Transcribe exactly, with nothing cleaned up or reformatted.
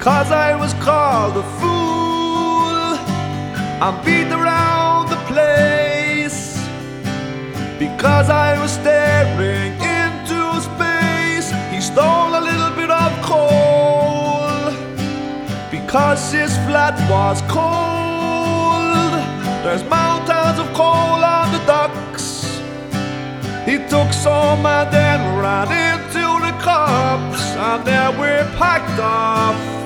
'cause I was called a fool. I'm beat around the place because I was staring into space. He stole a little bit of coal because his flat was cold. There's mountains of coal on the docks. He took some and then ran into the cops, and then we're packed off.